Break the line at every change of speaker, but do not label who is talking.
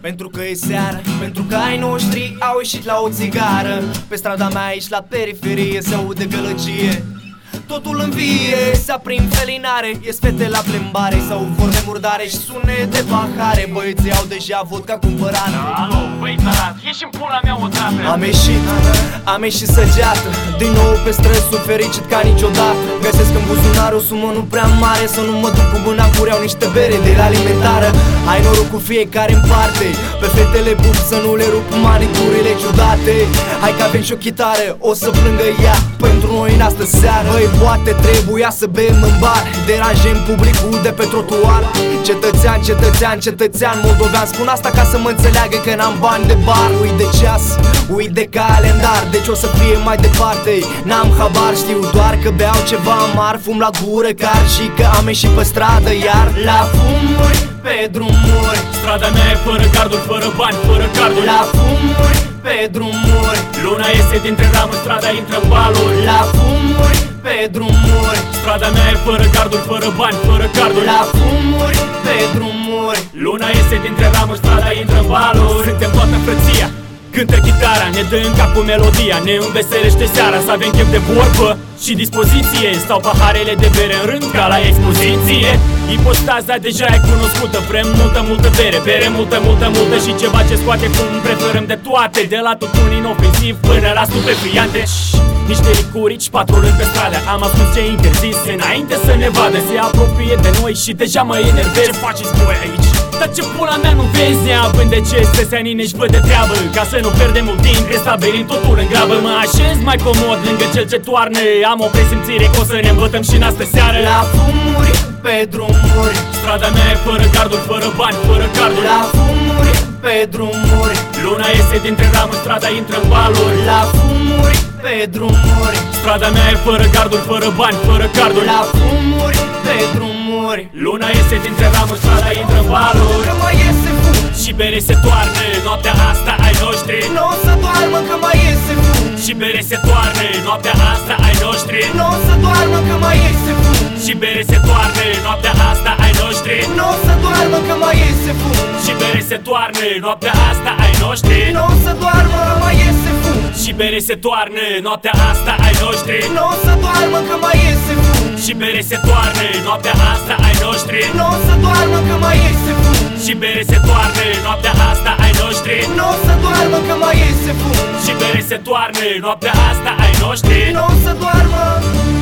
Pentru că e seară, pentru că ai noștri au ieșit la o țigară. Pe strada mea aici la periferie se aude gălăgie. Totul învie, se aprind felinare, ies fete la plimbare, sau vorbe murdare și sune de pahare. Băieții au deja vodka cumpărată.
Alo, băi tarat, ieși în pula mea odată.
Am ieșit săgeată. Din nou pe străzi, sunt fericit ca niciodată. Găsesc în buzunar o sumă nu prea mare, să nu mă duc cu mâna cu iau niște bere de la alimentară. Ai noroc cu fiecare în parte, pe fetele pup să nu le rup maniturile ciudate. Hai că avem și o chitară, o să plângă ea pentru noi în astă seară. Băi, poate trebuia să bem în bar, deranjăm publicul de pe trotuar. Cetățean moldovean, spun asta ca să mă înțeleagă că n-am bani de bar. Uit de ceas, uit de calendar, deci o să fie mai departe. N-am habar, știu doar că beau ceva amar, fum la gură car și că am ieșit pe stradă iar. La fumuri, pe drumuri,
strada mea e fără garduri, fără bani, fără carduri.
La fumuri, pe drumuri,
luna iese dintre ramuri, strada intră în baluri.
La fumuri, pe drumuri,
strada mea e fără garduri, fără bani, fără carduri.
La fumuri, pe drumuri,
luna iese dintre ramuri, strada intră în baluri. Suntem toată frăția, cântă chitara, ne dă în cap cu melodia, ne înveselește seara. Să avem chef de vorbă și dispoziție, stau paharele de bere în rând ca la expoziție. Ipostaza deja e cunoscută, vrem multă bere, bere multă și ceva ce scoate cum preferăm de toate. De la tutun inofensiv până la stupefiante. Niște licurici patrulând pe stradă, am ascuns ce interzise înainte să ne vadă. Se apropie de noi și deja mă enervez. Ce faceți voi aici? Dar ce pula mea nu vezi? Neavând de ce streseanine își văd de treabă, ca să nu pierdem mult timp, restabilim totul în grabă. Mă așez mai comod lângă cel ce toarnă, am o presimțire că o să ne îmbătăm și în astă seară.
La fumuri, pe drumuri,
strada mea e fără garduri, fără bani, fără carduri.
La fumuri, pe drumuri,
luna iese dintre ramuri, strada intră în baluri.
La fumuri, pe drumuri,
strada mea e fără garduri, fără bani, fără carduri.
La fumuri, pe drumuri,
luna iese dintre ramuri, strada intră în baluri.
Că mai iese fum
și bere se toarnă, noaptea asta ai noștri.
N-o să doarmă că mai iese fum
și bere se toarnă, noaptea asta ai noștri.
N-o să doarmă că mai iese fum
și bere se toarnă, noaptea asta ai noștri.
N-o să doarmă că mai iese fum
și bere se toarnă, noaptea asta ai noștri.
N-o să doarmă că mai iese fum
și bere se toarnă, noaptea asta ai noștri.
N-o să doarmă că mai iese fum
și bere se toarnă, noaptea asta ai noștri.
N-o să doarmă că mai iese fum
și bere se toarnă, noaptea asta ai noștri.
N-o să doarmă că mai iese fum
și bere se toarnă, noaptea asta ai noștri.
N-o să doarmă.